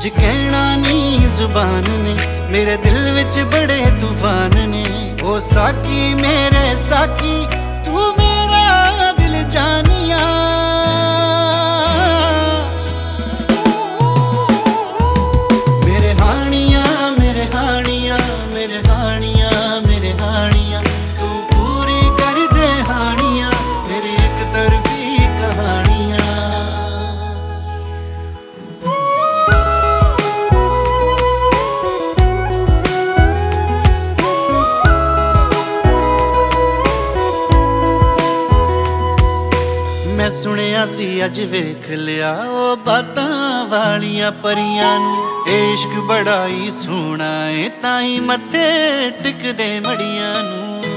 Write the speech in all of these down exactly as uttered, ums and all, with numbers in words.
कुछ कहना नहीं जुबान ने, मेरे दिल विच बड़े तूफान ने। ओ साकी मेरे साकी तू मेरा दिल जानिया, मेरे हानिया मेरे हानिया मेरे हानिया मेरे हानिया, तू पूरी कर दे हानिया मेरी एक तरफी कहानियां। मैं सुनिया सी अज वेख लिया ओ बातां वालियां परियां नूं, इश्क बड़ा ही सोहना है ताई मत्थे टिकदे मड़ियां नूं।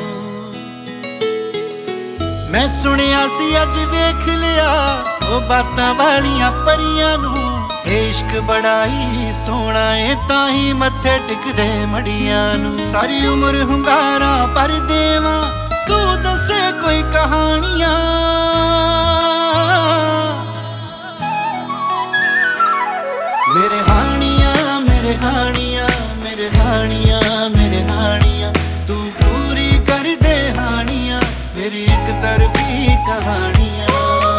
मैं सुनिया सी अज वेख लिया ओ बातां वालियां परियां नूं, इश्क बड़ा ही सोहना है ताई मत्थे टिकदे मड़ियां नूं। सारी उम्र हुंगारा पर देवां तू दसे कोई कहानियां, मेरे हानिया मेरे हानिया मेरे हानिया मेरे हानिया, तू पूरी कर दे हानिया मेरी एक तरफी कहानियां।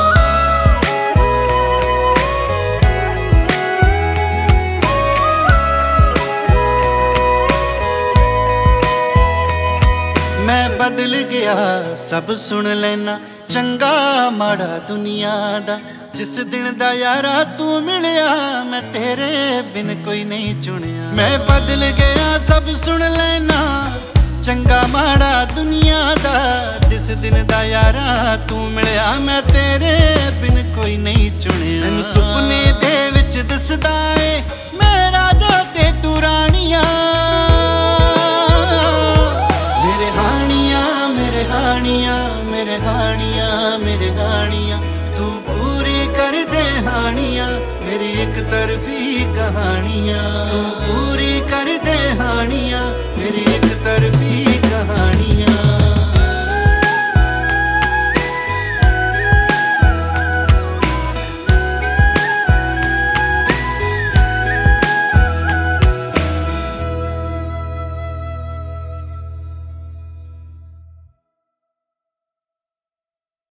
मैं बदल गया सब सुन लेना, चंगा माड़ा दुनिया दा, जिस दिन दा यारा तू मिलिया मैं तेरे बिन कोई नहीं चुनिया। मैं बदल गया सब सुन लेना, चंगा माड़ा दुनिया दा, जिस दिन दा यारा तू मिलिया मैं तेरे बिन कोई नहीं चुनिया। मैनू सुपने दे विच दिसदा ए मैं राजा ते तू रानिया,